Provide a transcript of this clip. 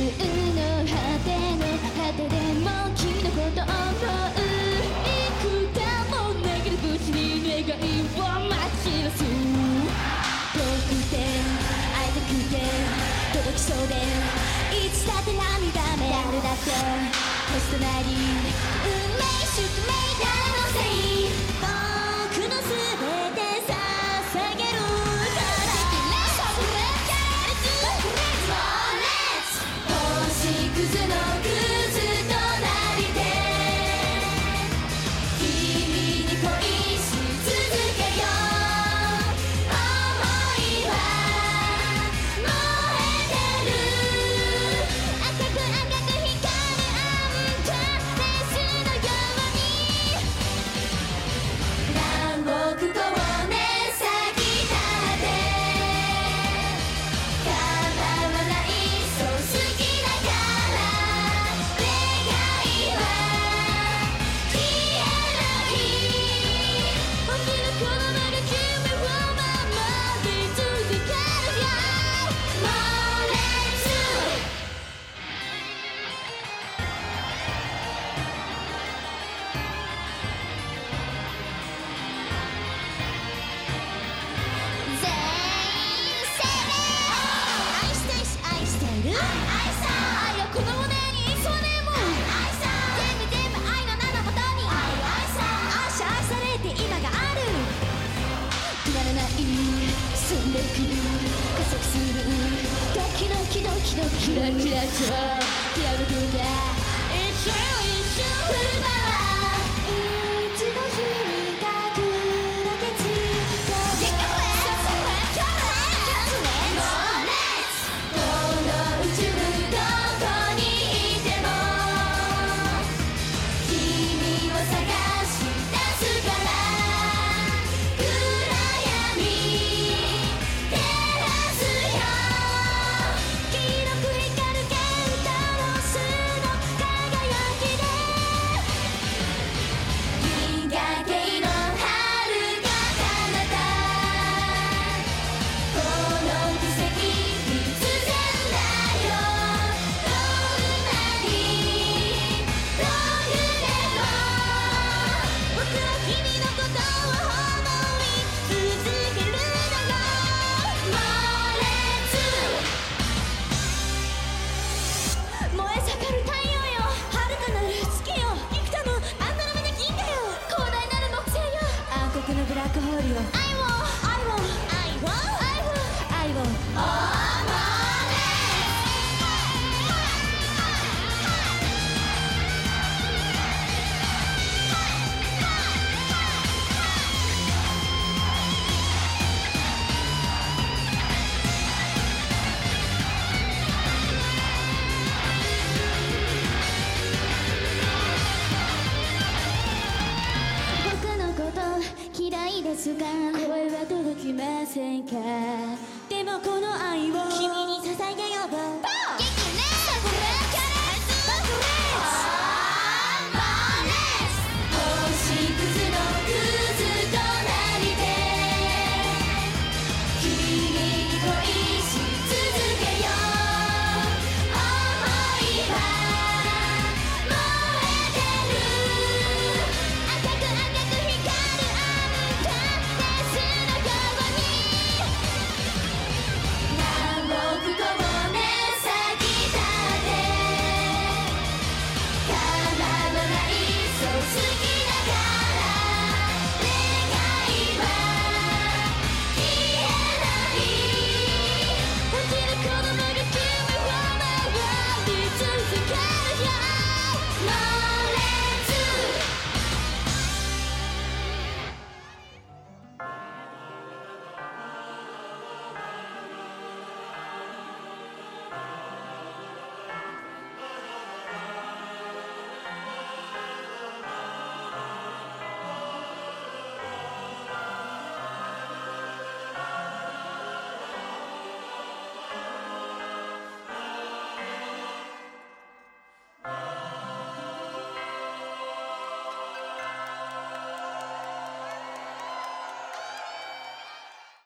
の果ての果てでも君のことを思う。幾多も巡るぶちに願いを待ちます。遠くて会いたくて届きそうでいつだって涙目誰だって星となり運命宿命誰のせい僕の全て捧げるから星屑のクズとなりて君に恋し続けよう。想いは燃えてる赤く赤く光るアントレスのように何億個をね咲きたって構わないそう好きだから願いは消えない起きるこのまま君を守り続けるよ。猛烈全員セレ愛してるし愛してる愛はこの胸にそうねも全部愛の名のもとに愛し愛されて今がある止まらない進んでく加速するドキドキドキドキキラキラと手を組んだ一瞬一瞬フルパワー一度火にかくだけつこの宇宙どこにいても君を探し出すから暗闇照らすよ黄色く光るケンタロスの輝きで銀河系の遥か彼方この奇跡必然だよ。どんなに遠くでも僕は君のことを思い続けるのよ。猛烈燃え盛る太陽よ遥かなる月よ幾多のアンドロメダ銀河よ広大なる木星よ暗黒のブラックホールよ愛を僕のこと嫌いですか声は届きませんかでもこの愛を君に